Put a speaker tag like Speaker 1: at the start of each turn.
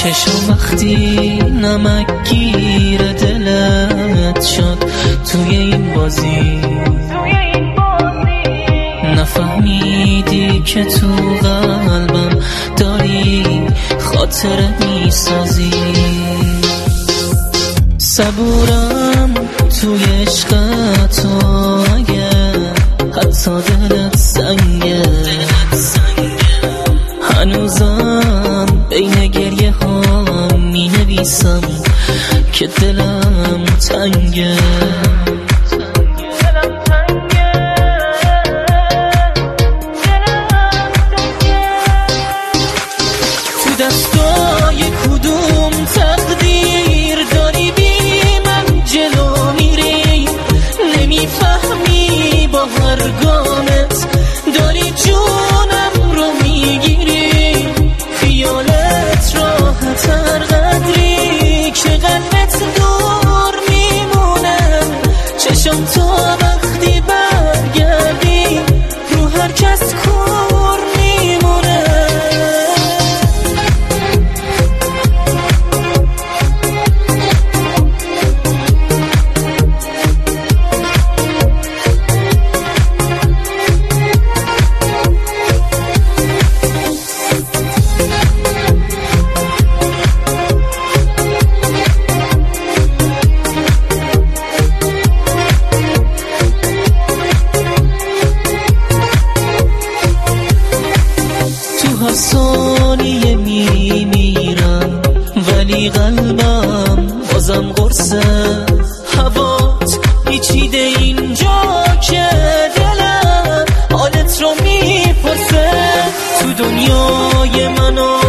Speaker 1: چشم وقتی نمکگیر دلت شد توی این بازی، نفهمیدی که تو قلبم داری خاطره میسازی. صبورم توی عشقت و اگه حتی دلت سنگه، هنوزم بین گریه ها می نویسم که دلم تنگه. تو دستای کدوم تقدیر داری بی من جلو میری، نمیفهمی با هر گامت داری جونم رو میگیری. خیالت راحت هر قدری که قلبت دور میمونه، چشم تا وقتی برگردی رو هر کس کور میمونه. هر ثانیه میمیرم ولی قلبم بازم قرصه. هوات پیچیده اینجا که دلم حالت رو میپرسه. تو دنیای من